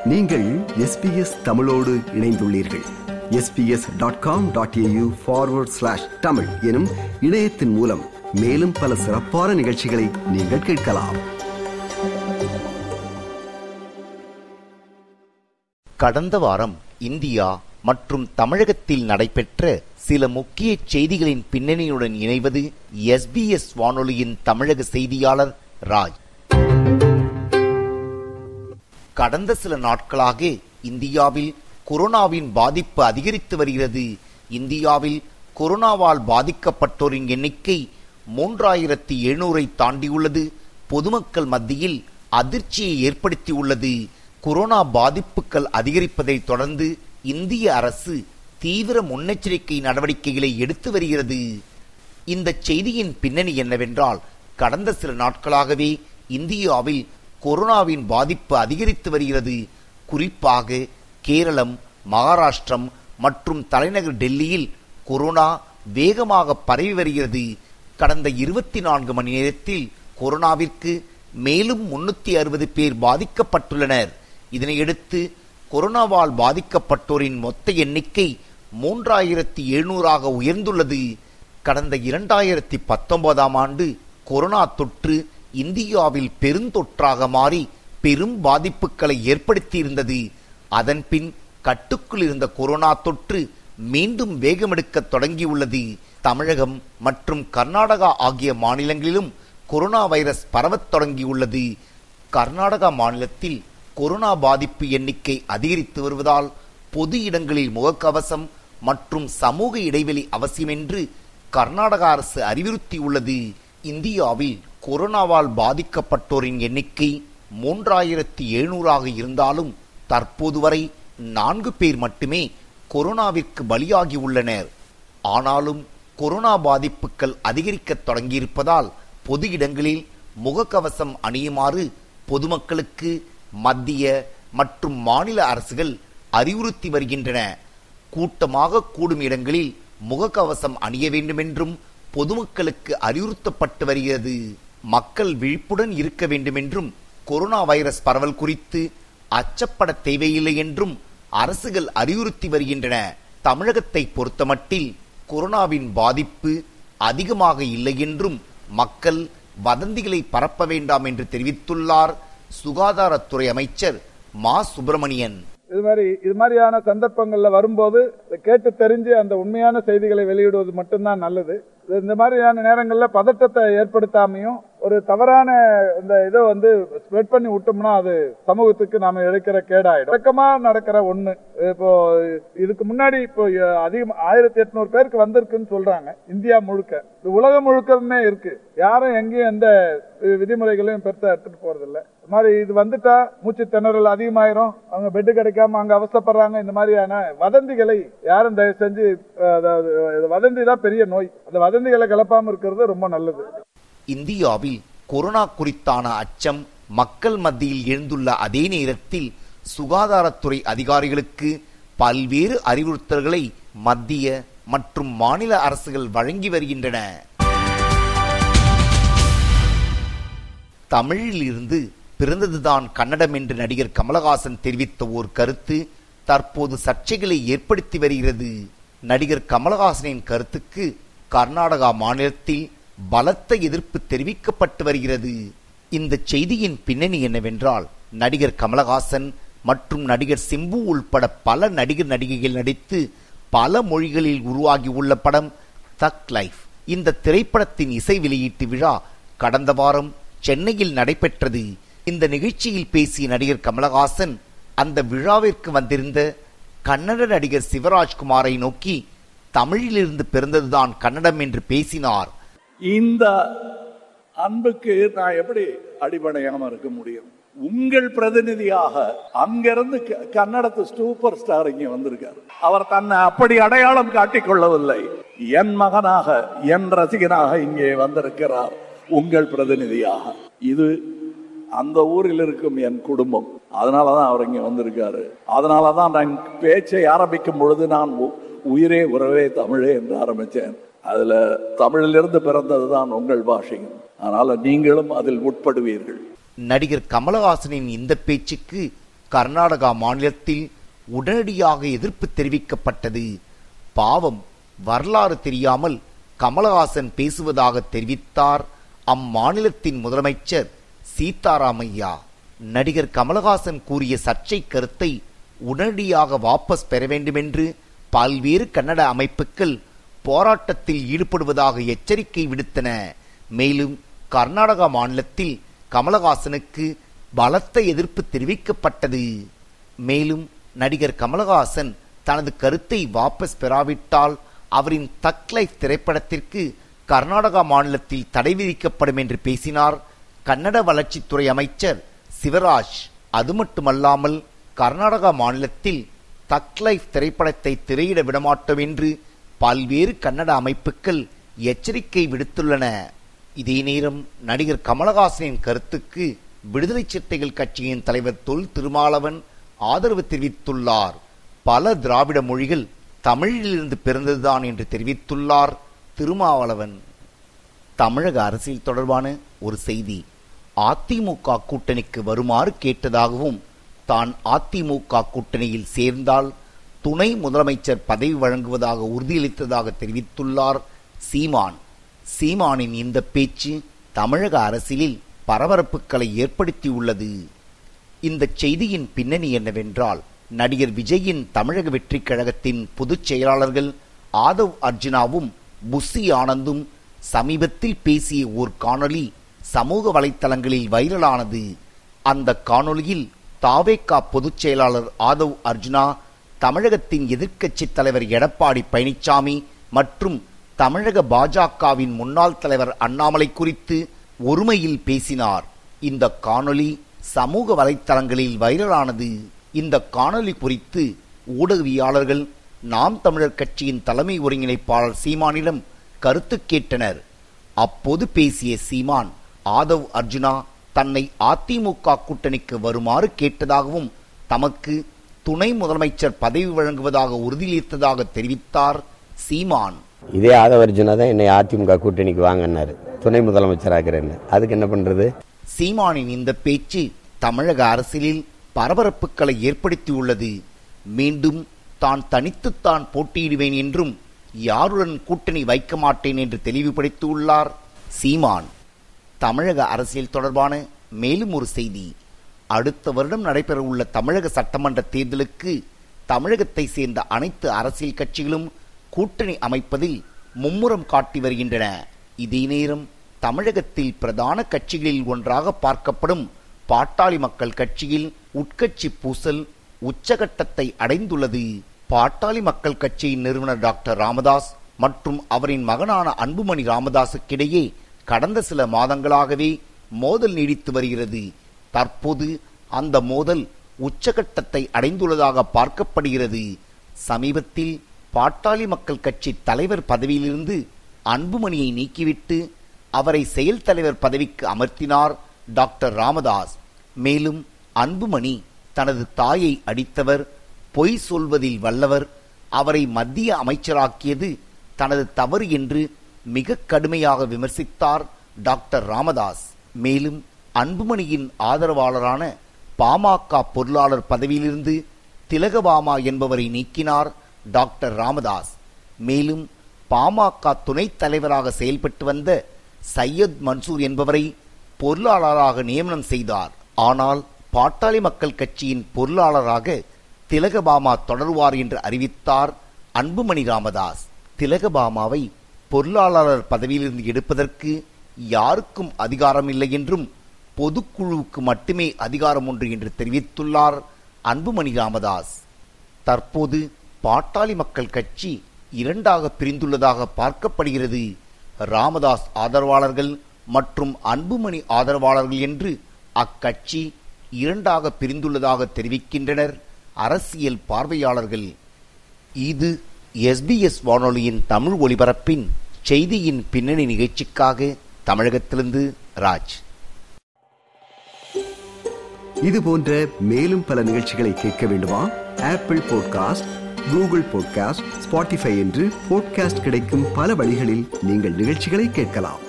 நீங்கள் SBS தமிழோடு இணைந்துள்ளீர்கள். sbs.com.au/tamil எனும் இணையத்தின் மூலம் மேலும் பல சிறப்பான நிகழ்ச்சிகளை நீங்கள் கேட்கலாம். கடந்த வாரம் இந்தியா மற்றும் தமிழகத்தில் நடைபெற்ற சில முக்கிய செய்திகளின் பின்னணியுடன் இணைவது SBS வானொலியின் தமிழக செய்தியாளர் ராஜ். கடந்த சில நாட்களாக இந்தியாவில் கொரோனாவின் பாதிப்பு அதிகரித்து வருகிறது. இந்தியாவில் கொரோனாவால் பாதிக்கப்பட்டோரின் எண்ணிக்கை 3700 தாண்டியுள்ளது. பொதுமக்கள் மத்தியில் அதிர்ச்சியை ஏற்படுத்தியுள்ளது. கொரோனா பாதிப்புகள் அதிகரிப்பதை தொடர்ந்து இந்திய அரசு தீவிர முன்னெச்சரிக்கை நடவடிக்கைகளை எடுத்து வருகிறது. இந்த செய்தியின் பின்னணி என்னவென்றால், கடந்த சில நாட்களாகவே இந்தியாவில் கொரோனாவின் பாதிப்பு அதிகரித்து வருகிறது. குறிப்பாக கேரளம், மகாராஷ்டிரம் மற்றும் தலைநகர் டெல்லியில் கொரோனா வேகமாக பரவி வருகிறது. கடந்த 24 மணி நேரத்தில் கொரோனாவிற்கு மேலும் 360 பேர் பாதிக்கப்பட்டுள்ளனர். இதனையடுத்து கொரோனாவால் பாதிக்கப்பட்டோரின் மொத்த எண்ணிக்கை 3700 உயர்ந்துள்ளது. கடந்த 2019 ஆண்டு கொரோனா தொற்று இந்தியாவில் பெருந்தொற்றாக மாறி பெரும் பாதிப்புகளை ஏற்படுத்தியிருந்தது. அதன்பின் கட்டுக்குள் இருந்த கொரோனா தொற்று மீண்டும் வேகமெடுக்க தொடங்கியுள்ளது. தமிழகம் மற்றும் கர்நாடகா ஆகிய மாநிலங்களிலும் கொரோனா வைரஸ் பரவத் தொடங்கியுள்ளது. கர்நாடகா மாநிலத்தில் கொரோனா பாதிப்பு எண்ணிக்கை அதிகரித்து வருவதால் பொது இடங்களில் முகக்கவசம் மற்றும் சமூக இடைவெளி அவசியம் என்று கர்நாடக அரசு அறிவுறுத்தியுள்ளது. இந்தியாவில் கொரோனாவால் பாதிக்கப்பட்டோரின் எண்ணிக்கை 3700 இருந்தாலும் தற்போது வரை 4 பேர் மட்டுமே கொரோனாவிற்கு பலியாகி உள்ளனர். ஆனாலும் கொரோனா பாதிப்புகள் அதிகரிக்க தொடங்கியிருப்பதால் பொது இடங்களில் முகக்கவசம் அணியுமாறு பொதுமக்களுக்கு மத்திய மற்றும் மாநில அரசுகள் அறிவுறுத்தி வருகின்றன. கூட்டமாக கூடும் இடங்களில் முகக்கவசம் அணிய வேண்டும் என்றும் பொதுமக்களுக்கு அறிவுறுத்தப்பட்டு வருகிறது. மக்கள் விழிப்புடன் இருக்க வேண்டும் என்றும், கொரோனா வைரஸ் பரவல் குறித்து அச்சப்பட தேவையில்லை என்றும் அரசுகள் அறிவுறுத்தி வருகின்றன. தமிழகத்தை பொறுத்தமட்டில் கொரோனாவின் பாதிப்பு அதிகமாக இல்லை என்றும் மக்கள் வதந்திகளை பரப்ப வேண்டாம் என்று தெரிவித்துள்ளார் சுகாதாரத்துறை அமைச்சர் மா சுப்பிரமணியன். இது மாதிரியான சந்தர்ப்பங்கள்ல வரும்போது கேட்டு தெரிஞ்சு அந்த உண்மையான செய்திகளை வெளியிடுவது மட்டும்தான் நல்லது. இந்த மாதிரியான நேரங்கள்ல பதட்டத்தை ஏற்படுத்தாமையும் ஒரு தவறான இந்த இதை ஸ்ப்ரெட் பண்ணி விட்டோம்னா அது சமூகத்துக்கு நாம இழைக்கிற கேடாயிடும். வழக்கமா நடக்கிற ஒண்ணு. இப்போ இதுக்கு முன்னாடி இப்போ அதிகம் 1800 பேருக்கு வந்திருக்குன்னு சொல்றாங்க. இந்தியா முழுக்க, உலகம் முழுக்கமே இருக்கு. யாரும் எங்கேயும் எந்த விதிமுறைகளையும் பெருசா எடுத்துட்டு போறதில்லை. இந்த மாதிரி இது வந்துட்டா மூச்சு திணறல் அதிகமாயிரும், அவங்க பெட்டு கிடைக்காம அங்க அவசப்படுறாங்க. இந்த மாதிரியான வதந்திகளை யாரும் தயவு செஞ்சு, வதந்தி தான் பெரிய நோய், அந்த வதந்திகளை கிளப்பாம இருக்கிறது ரொம்ப நல்லது. இந்தியாவில் கொரோனா குறித்தான அச்சம் மக்கள் மத்தியில் எழுந்துள்ள அதே நேரத்தில் சுகாதாரத்துறை அதிகாரிகளுக்கு பல்வேறு அறிவுறுத்தல்களை மத்திய மற்றும் மாநில அரசுகள் வழங்கி வருகின்றன. தமிழில் இருந்து பிறந்ததுதான் கன்னடம் என்று நடிகர் கமலஹாசன் தெரிவித்த ஓர் கருத்து தற்போது சர்ச்சைகளை ஏற்படுத்தி வருகிறது. நடிகர் கமலஹாசனின் கருத்துக்கு கர்நாடகா மாநிலத்தில் பலத்த எதிர்ப்பு தெரிவிக்கப்பட்டு வருகிறது. இந்த செய்தியின் பின்னணி என்னவென்றால், நடிகர் கமலஹாசன் மற்றும் நடிகர் சிம்பு உள்பட பல நடிகர் நடிகைகள் நடித்து பல மொழிகளில் உருவாகியுள்ள படம் தக் லைஃப். இந்த திரைப்படத்தின் இசை வெளியீட்டு விழா கடந்த வாரம் சென்னையில் நடைபெற்றது. இந்த நிகழ்ச்சியில் பேசிய நடிகர் கமலஹாசன் அந்த விழாவிற்கு வந்திருந்த கன்னட நடிகர் சிவராஜ்குமாரை நோக்கி தமிழிலிருந்து பிறந்ததுதான் கன்னடம் என்று பேசினார். இந்த அன்புக்கு நான் எப்படி அடிபடையாம இருக்க முடியும்? உங்கள் பிரதிநிதியாக அங்கிருந்து கன்னடத்து சூப்பர் ஸ்டார் இங்கே வந்திருக்கார். அவர் தன்னை அப்படி அடையாளம் காட்டிக் கொள்ளவில்லை. என் மகனாக, என் ரசிகனாக இங்கே வந்திருக்கிறார், உங்கள் பிரதிநிதியாக. இது அந்த ஊரில் இருக்கும் என் குடும்பம். அதனாலதான் அவர் இங்க வந்திருக்காரு. அதனாலதான் நான் பேச்சை ஆரம்பிக்கும் பொழுது நான் உயிரே உறவே தமிழே என்று ஆரம்பிச்சேன். அதுல தமிழிலிருந்து பிறந்ததுதான் உங்கள் பாஷையும். அதனால நீங்களும் அதில் உட்படுவீர்கள். நடிகர் கமலஹாசனின் இந்த பேச்சுக்கு கர்நாடகா மாநிலத்தில் உடனடியாக எதிர்ப்பு தெரிவிக்கப்பட்டது. பாவம், வரலாறு தெரியாமல் கமலஹாசன் பேசுவதாக தெரிவித்தார் அம்மாநிலத்தின் முதலமைச்சர் சீதாராமையா. நடிகர் கமலஹாசன் கூறிய சர்ச்சை கருத்தை உடனடியாக வாபஸ் பெற வேண்டுமென்று பல்வேறு கன்னட அமைப்புகள் போராட்டத்தில் ஈடுபடுவதாக எச்சரிக்கை விடுத்தன. மேலும் கர்நாடகா மாநிலத்தில் கமலஹாசனுக்கு பலத்த எதிர்ப்பு தெரிவிக்கப்பட்டது. மேலும் நடிகர் கமலஹாசன் தனது கருத்தை வாபஸ் பெறாவிட்டால் அவரின் தக் லைஃப் திரைப்படத்திற்கு கர்நாடகா மாநிலத்தில் தடை விதிக்கப்படும் என்று பேசினார் கன்னட வளர்ச்சித்துறை அமைச்சர் சிவராஜ். அது மட்டுமல்லாமல் கர்நாடகா மாநிலத்தில் தக் லைஃப் திரைப்படத்தை திரையிட விடமாட்டோம் என்று பல்வேறு கன்னட அமைப்புகள் எச்சரிக்கை விடுத்துள்ளன. இதே நேரம் நடிகர் கமலஹாசனின் கருத்துக்கு விடுதலை சிறுத்தைகள் கட்சியின் தலைவர் தொல் திருமாவளவன் ஆதரவு தெரிவித்துள்ளார். பல திராவிட மொழிகள் தமிழிலிருந்து பிறந்ததுதான் என்று தெரிவித்துள்ளார் திருமாவளவன். தமிழக அரசியல் தொடர்பான ஒரு செய்தி. அதிமுக கூட்டணிக்கு வருமாறு கேட்டதாகவும் தான் அதிமுக கூட்டணியில் சேர்ந்தால் துணை முதலமைச்சர் பதவி வழங்குவதாக உறுதியளித்ததாக தெரிவித்துள்ளார் சீமான். சீமானின் இந்த பேச்சு தமிழக அரசியலில் பரபரப்புகளை ஏற்படுத்தியுள்ளது. இந்த செய்தியின் பின்னணி என்னவென்றால், நடிகர் விஜயின் தமிழக வெற்றி கழகத்தின் பொதுச் செயலாளர்கள் ஆதவ் அர்ஜுனாவும் புஸ்ஸி ஆனந்தும் சமீபத்தில் பேசிய ஓர் காணொலி சமூக வலைத்தளங்களில் வைரலானது. அந்த காணொலியில் தாவேகா பொதுச் செயலாளர் ஆதவ் அர்ஜுனா தமிழகத்தின் எதிர்க்கட்சித் தலைவர் எடப்பாடி பழனிசாமி மற்றும் தமிழக பாஜகவின் முன்னாள் தலைவர் அண்ணாமலை குறித்து ஒருமையில் பேசினார். இந்த காணொலி சமூக வலைத்தளங்களில் வைரலானது. இந்த காணொலி குறித்து ஊடகவியலாளர்கள் நாம் தமிழர் கட்சியின் தலைமை ஒருங்கிணைப்பாளர் சீமானிடம் கருத்து கேட்டனர். அப்போது பேசிய சீமான், ஆதவ் அர்ஜுனா தன்னை அதிமுக கூட்டணிக்கு வருமாறு கேட்டதாகவும் தமக்கு துணை முதலமைச்சர் பதவி வழங்குவதாக உறுதியளித்ததாக தெரிவித்தார் சீமான். இதே ஆதவ் அர்ஜுனா தான் என்னை அதிமுக கூட்டணிக்கு வாங்கினாரு, துணை முதலமைச்சராகிறேன். அதுக்கு என்ன பண்றது? சீமானின் இந்த பேச்சு தமிழக அரசியலில் பரபரப்புகளை ஏற்படுத்தியுள்ளது. மீண்டும் தான் தனித்துத்தான் போட்டியிடுவேன் என்றும் யாருடன் கூட்டணி வைக்க மாட்டேன் என்று தெளிவுபடுத்தியுள்ளார் சீமான். தமிழக அரசியல் தொடர்பான மேலும் ஒரு செய்தி. அடுத்த வருடம் நடைபெறவுள்ள தமிழக சட்டமன்ற தேர்தலுக்கு தமிழகத்தை சேர்ந்த அனைத்து அரசியல் கட்சிகளும் கூட்டணி அமைப்பதில் மும்முரம் காட்டி வருகின்றன. இதே நேரம் தமிழகத்தில் பிரதான கட்சிகளில் ஒன்றாக பார்க்கப்படும் பாட்டாளி மக்கள் கட்சியில் உட்கட்சி பூசல் உச்சகட்டத்தை அடைந்துள்ளது. பாட்டாளி மக்கள் கட்சியின் நிறுவனர் டாக்டர் ராமதாஸ் மற்றும் அவரின் மகனான அன்புமணி ராமதாஸுக்கிடையே கடந்த சில மாதங்களாகவே மோதல் நீடித்து வருகிறது. தற்போது அந்த மோதல் உச்சகட்டத்தை அடைந்துள்ளதாக பார்க்கப்படுகிறது. சமீபத்தில் பாட்டாளி மக்கள் கட்சி தலைவர் பதவியிலிருந்து அன்புமணியை நீக்கிவிட்டு அவரை செயல் தலைவர் பதவிக்கு அமர்த்தினார் டாக்டர் ராமதாஸ். மேலும் அன்புமணி தனது தாயை அடித்தவர், பொய் சொல்வதில் வல்லவர், அவரை மத்திய அமைச்சராக்கியது தனது தவறு என்று மிக கடுமையாக விமர்சித்தார் டாக்டர் ராமதாஸ். மேலும் அன்புமணியின் ஆதரவாளரான பாமக பொருளாளர் பதவியிலிருந்து திலகபாமா என்பவரை நீக்கினார் டாக்டர் ராமதாஸ். மேலும் பாமக துணைத் தலைவராக செயல்பட்டு வந்த சையத் மன்சூர் என்பவரை பொருளாளராக நியமனம் செய்தார். ஆனால் பாட்டாளி மக்கள் கட்சியின் பொருளாளராக திலகபாமா தொடருவார் என்று அறிவித்தார் அன்புமணி ராமதாஸ். திலகபாமாவை பொருளாளர் பதவியிலிருந்து எடுப்பதற்கு யாருக்கும் அதிகாரம் இல்லை என்றும் பொதுக்குழுவுக்கு மட்டுமே அதிகாரம் உண்டு என்று தெரிவித்துள்ளார் அன்புமணி ராமதாஸ். தற்போது பாட்டாளி மக்கள் கட்சி இரண்டாக பிரிந்துள்ளதாக பார்க்கப்படுகிறது. ராமதாஸ் ஆதரவாளர்கள் மற்றும் அன்புமணி ஆதரவாளர்கள் என்று அக்கட்சி இரண்டாக பிரிந்துள்ளதாக தெரிவிக்கின்றனர் அரசியல் பார்வையாளர்கள். இது SBS வானொலியின் தமிழ் ஒலிபரப்பின் செய்தியின் பின்னணி நிகழ்ச்சிக்காக தமிழகத்திலிருந்து ராஜ். இது போன்ற மேலும் பல நிகழ்ச்சிகளை கேட்க வேண்டுமா? Apple podcast, Google podcast, Spotify என்று பாட்காஸ்ட் கிடைக்கும் பல வழிகளில் நீங்கள் நிகழ்ச்சிகளை கேட்கலாம்.